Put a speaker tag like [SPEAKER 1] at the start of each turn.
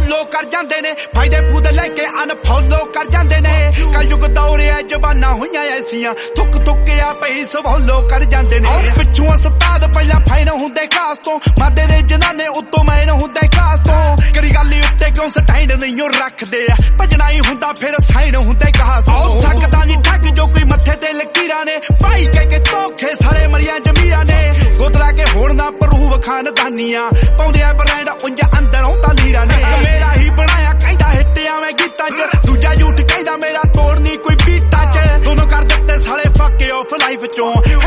[SPEAKER 1] follow ਕਰ ਜਾਂਦੇ ਨੇ ਫਾਇਦੇ ਫੂਦ ਲੈ ਕੇ ਅਨਫੋਲੋ ਕਰ ਜਾਂਦੇ ਨੇ ਕਲਯੁਗ ਦੌਰਿਆ ਜ਼ਬਾਨਾਂ ਹੋਈਆਂ ਐਸੀਆਂ ਥੁੱਕ ਥੁੱਕਿਆ ਪਈ ਸਵੋਲੋ ਕਰ ਜਾਂਦੇ ਨੇ ਪਿੱਛੋਂ ਉਸਤਾਦ ਪਹਿਲਾਂ ਫਾਇਨ ਹੁੰਦੇ ਖਾਸ ਤੋਂ ਮਾਦੇ ਦੇ ਜਨਾਨੇ ਉੱਤੋਂ ਮੈਨ ਹੁੰਦੇ ਖਾਸ ਤੋਂ ਕਿਹੜੀ ਗੱਲ ਉੱਤੇ ਕਿਉਂ ਸਟੈਂਡ ਨਹੀਂ ਉਹ ਰੱਖਦੇ ਆ ਭਜਣਾ ਹੀ ਹੁੰਦਾ ਫਿਰ ਸਾਈਨ ਹੁੰਦੇ ਖਾਸ ਤੋਂ ਸਕਦਾ ਨਹੀਂ ਠੱਗ ਜੋ ਕੋਈ ਮੱਥੇ ਤੇ ਲਕੀਰਾਂ ਨੇ ਭਾਈ ਕੇ ਧੋਖੇ ਸਾਲੇ ਮਰੀਆਂ ਜਮੀਰਾਂ ਨੇ ਗੋਦਲਾ ਕੇ ਹੋਣ ਦਾ ਪ੍ਰੂਵ ਖਾਨਦਾਨੀਆਂ ਪਾਉਂਦੇ ਆ ਬ੍ਰਾਂਡ ਉਂਝ ਅੰਦਰੋਂ ਤਾਂ ਲੀਰਾਂ ਨੇ ਮੇਰਾ ਹੀ ਬਣਾਇਆ ਕਹਿੰਦਾ ਹਿੱਟਿਆ ਮੈਂ ਗੀਤਾਂ 'ਚ ਦੂਜਾ ਝੂਠ ਕਹਿੰਦਾ ਮੇਰਾ ਤੋੜ ਨਹੀਂ ਕੋਈ ਬੀਟਾਂ 'ਚ ਦੋਨੋਂ ਕਰ ਦਿੱਤੇ ਸਾਲੇ ਫੱਕ ਆਫ ਲਾਈਫ 'ਚੋਂ